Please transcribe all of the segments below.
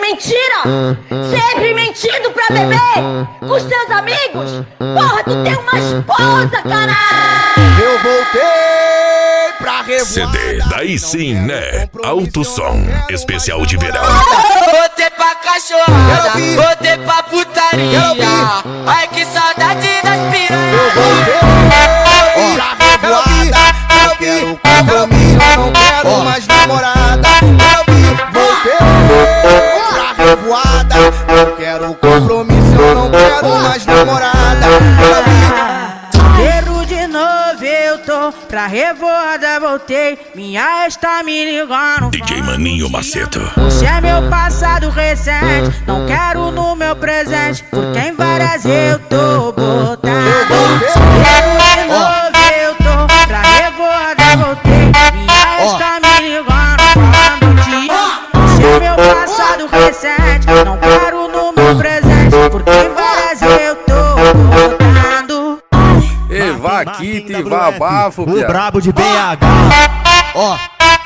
mentira, sempre mentindo pra beber com os teus amigos. Porra, tu tem uma esposa, caralho. Eu voltei pra revoada. CD, daí sim, né? Alto Som, especial de verão. Botei pra cachorrada, botei pra putaria. Ai que saudade das piranhas. Eu voltei pra revoada. Não quero compromisso, não quero mais namorada. Voltei pra revoada. Não quero compromisso, eu não quero mais namorada. Quero de novo, eu tô pra revoada, voltei. Minha ex tá me ligando. DJ Maninho Maceto. Você é meu passado recente, não quero no meu presente, porque em várias eu tô botando. Quero de novo, eu tô pra revoada, voltei. Minha ex tá me ligando, falando de você é meu passado recente, não quero no meu presente, porque em várias eu tô botando. E vaquita e babafo, o brabo de BH. Ó.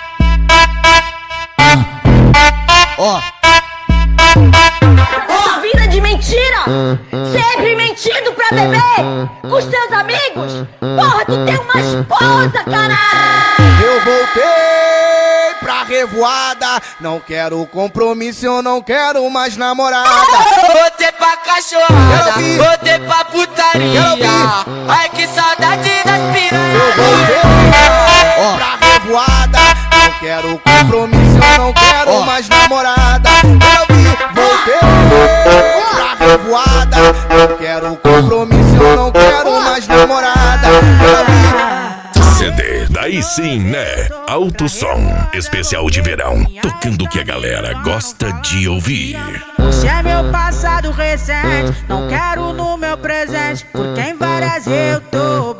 Essa vida de mentira, sempre mentindo pra beber com os teus amigos. Porra, tu tem uma esposa, caralho. Eu voltei pra revoada. Não quero compromisso, eu não quero mais namorada. Botei pra cachorrada, botei pra putaria. Ai que saudade das piranhas. Eu voltei pra revoada. Não quero compromisso, eu não quero mais namorada. Voltei pra revoada. Não quero compromisso, eu não quero mais namorada. CD, daí sim, né? Alto Som, especial de verão. Tocando o que a galera gosta de ouvir. Você é meu passado recente, não quero no meu presente, porque em várias eu tô